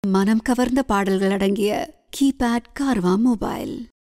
மனம் கவர்ந்த பாடல்கள் அடங்கிய கீபேட் கார்வா மொபைல்.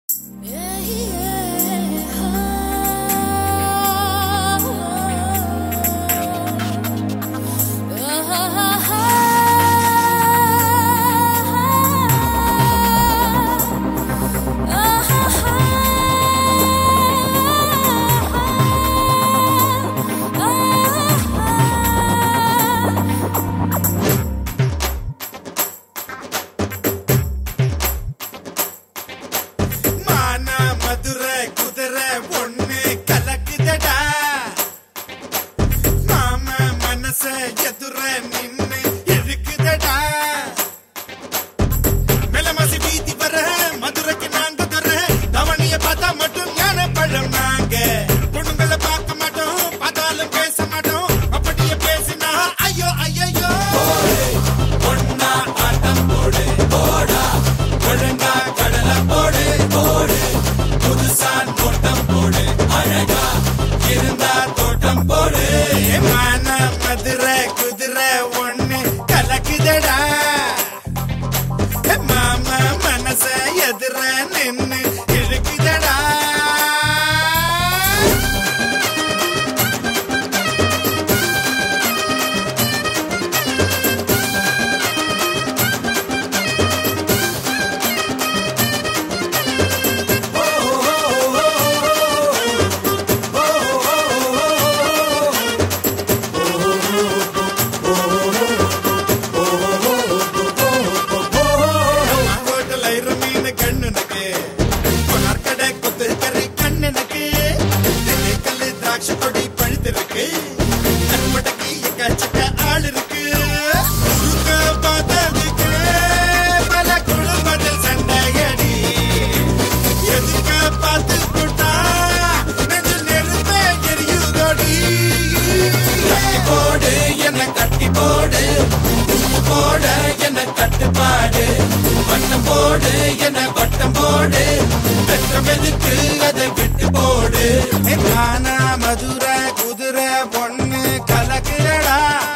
மதுரை குதிரை பொண்ணு கலக்குறடா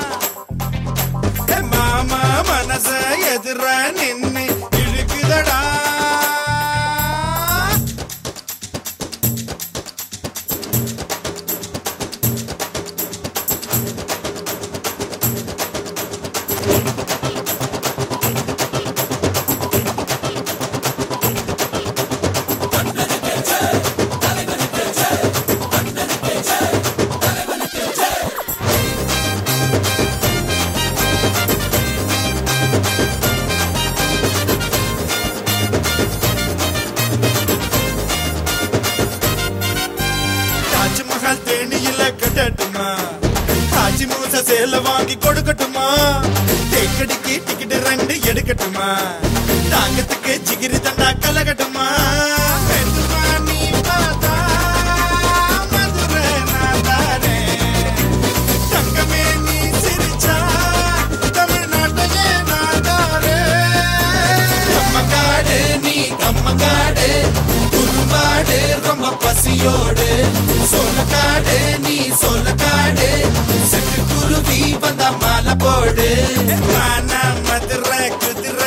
மாமா மனச எதிர நின்னு இழுக்குதடா. தேனியில கட்டட்டுமா காட்சி மூச சேல வாங்கி கொடுக்கட்டுமா தேக்கடிக்கு டிக்கெட் 2 எடுக்கட்டுமா தாங்கத்துக்கு ஜிகிரி தண்டா கலகட்டுமா நீ பார்த்தா மதுரை நாடாரே தங்கமே நீ சிரிச்சா தமிழ்நாட்டையே நாடாரே கம்மங்காடு நீ கம்மங்காடு குறும்பாடு ரொம்ப பசியோடு சோளக்காடு நீ சோளக்காடு சிட்டு குருவி வந்தா மாலை போடு மதுரை குதிரை